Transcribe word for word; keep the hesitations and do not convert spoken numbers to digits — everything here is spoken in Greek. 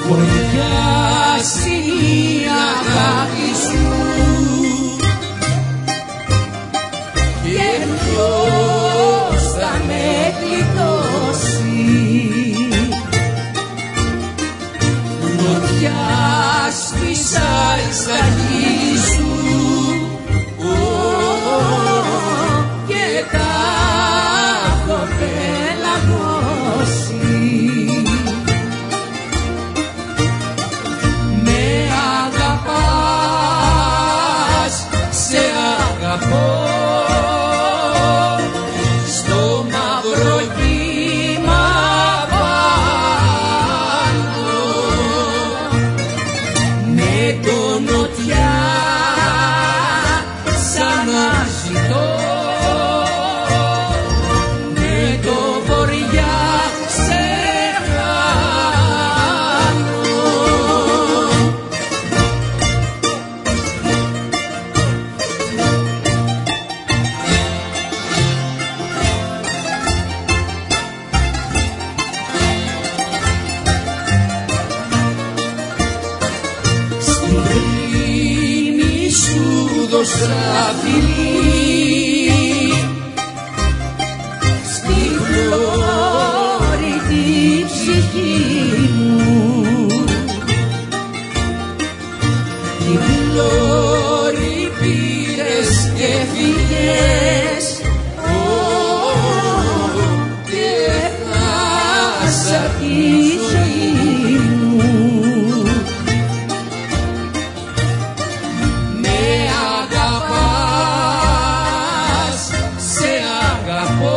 Βοηθιάσει η αγάπη σου και ποιος θα με γλιτώσει. Φωτιά σβήσα εις τα χείλη σου και τα έχω πελαγώσει. Με αγαπάς, σε αγαπώ, στο μαύρο κύμα πάνω, με το νοτιά σαν να ζητώ, με το βορειά σε χάνω. Στην κρίνη σου δώσα φιλί, στη χλώρητη ψυχή μου, τη χλώρη πήρες και φύγες, και χάσα τη ζωή μου. Με αγαπάς, σε αγαπώ,